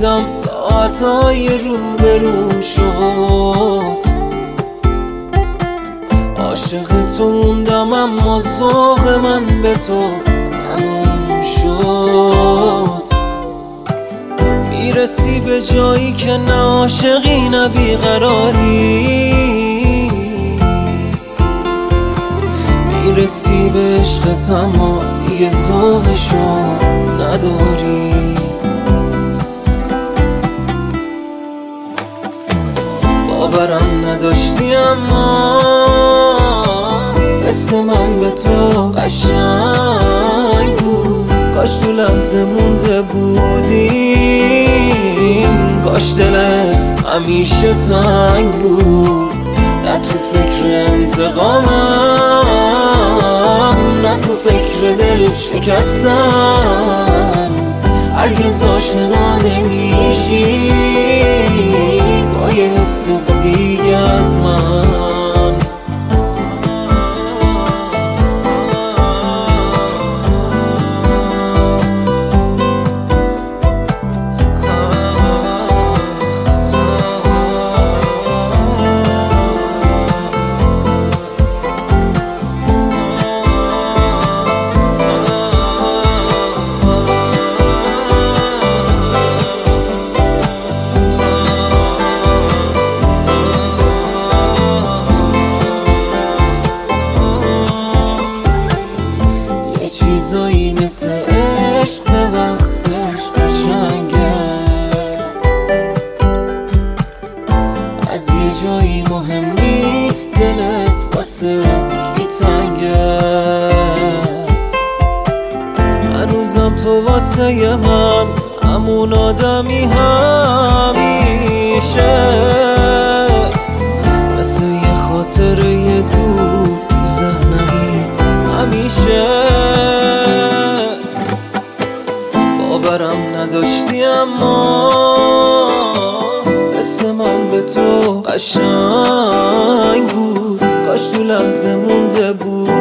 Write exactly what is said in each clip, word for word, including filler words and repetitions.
موندم ساعتهای روبروم شد، عاشق تو موندم اما ذوق من به تو تموم شد. میرسی به جایی که نه عاشقی نه بیقراری، میرسی به عشقت اما دیگه ذوقشو نداری. باورم نداشتی اما مثل من به تو قشنگ بود، کاش تو لحظه مونده بودیم، کاش دلت همیشه تنگ بود. نه تو فکر انتقامم، نه تو فکر دل شکستن، هرگز آشنا نمیشی با یه حس دیگه از من. چیزایی مثل عشق به وقتش قشنگه، از یه جایی مهم نیست دلت واسه کی تنگه. هنوزم تو واسه من همون آدمی همیشه، مثل یه خاطره دور تو ذهنمی همیشه. باورم نداشتی اما مثل من به تو قشنگ بود، کاش تو لحظه مونده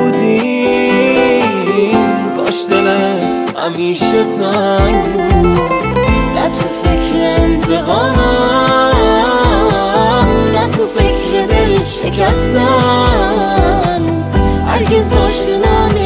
بودیم، کاش دلت همیشه تنگ بود. نه تو فکر انتقامم، نه تو فکر دل شکستن، هرگز آشنا